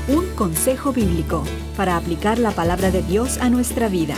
Un consejo bíblico para aplicar la palabra de Dios a nuestra vida.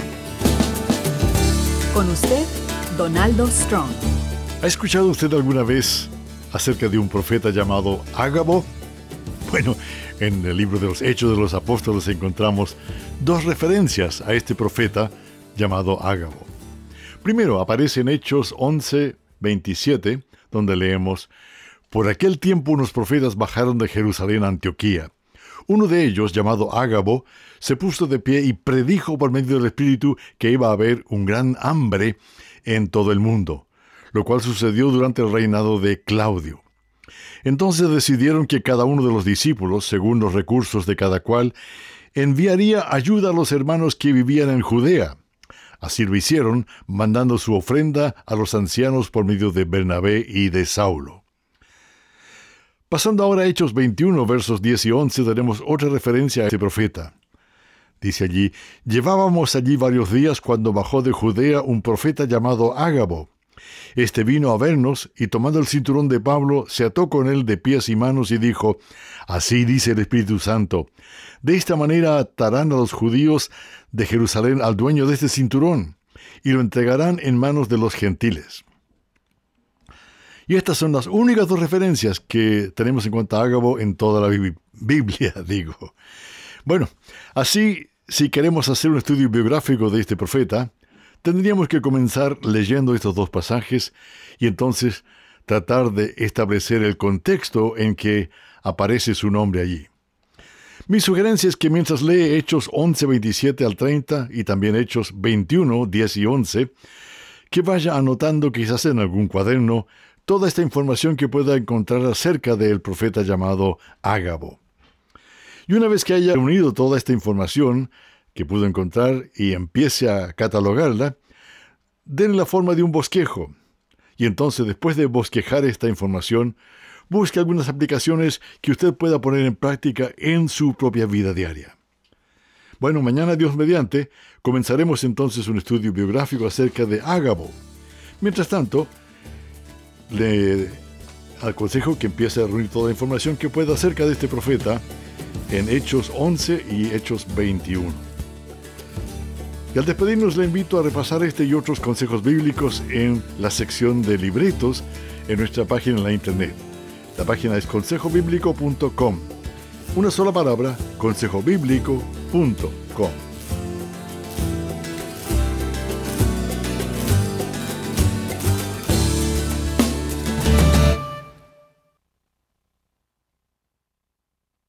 Con usted, Donaldo Strong. ¿Ha escuchado usted alguna vez acerca de un profeta llamado Ágabo? Bueno, en el libro de los Hechos de los Apóstoles encontramos dos referencias a este profeta llamado Ágabo. Primero aparece en Hechos 11:27, donde leemos: Por aquel tiempo unos profetas bajaron de Jerusalén a Antioquía. Uno de ellos, llamado Ágabo, se puso de pie y predijo por medio del Espíritu que iba a haber un gran hambre en todo el mundo, lo cual sucedió durante el reinado de Claudio. Entonces decidieron que cada uno de los discípulos, según los recursos de cada cual, enviaría ayuda a los hermanos que vivían en Judea. Así lo hicieron, mandando su ofrenda a los ancianos por medio de Bernabé y de Saulo. Pasando ahora a Hechos 21, versos 10 y 11, daremos otra referencia a este profeta. Dice allí: Llevábamos allí varios días cuando bajó de Judea un profeta llamado Ágabo. Este vino a vernos y, tomando el cinturón de Pablo, se ató con él de pies y manos y dijo: Así dice el Espíritu Santo, de esta manera atarán a los judíos de Jerusalén al dueño de este cinturón, y lo entregarán en manos de los gentiles. Y estas son las únicas dos referencias que tenemos en cuanto a Ágabo en toda la Biblia, digo. Bueno, así, si queremos hacer un estudio biográfico de este profeta, tendríamos que comenzar leyendo estos dos pasajes y entonces tratar de establecer el contexto en que aparece su nombre allí. Mi sugerencia es que mientras lee Hechos 11:27 al 30 y también Hechos 21:10 y 11, que vaya anotando quizás en algún cuaderno toda esta información que pueda encontrar acerca del profeta llamado Ágabo. Y una vez que haya reunido toda esta información que pudo encontrar y empiece a catalogarla, denle la forma de un bosquejo. Y entonces, después de bosquejar esta información, busque algunas aplicaciones que usted pueda poner en práctica en su propia vida diaria. Bueno, mañana, Dios mediante, comenzaremos entonces un estudio biográfico acerca de Ágabo. Mientras tanto, le aconsejo que empiece a reunir toda la información que pueda acerca de este profeta en Hechos 11 y Hechos 21. Y al despedirnos le invito a repasar este y otros consejos bíblicos en la sección de libretos en nuestra página en la internet. La página es consejobiblico.com. Una sola palabra, consejobiblico.com.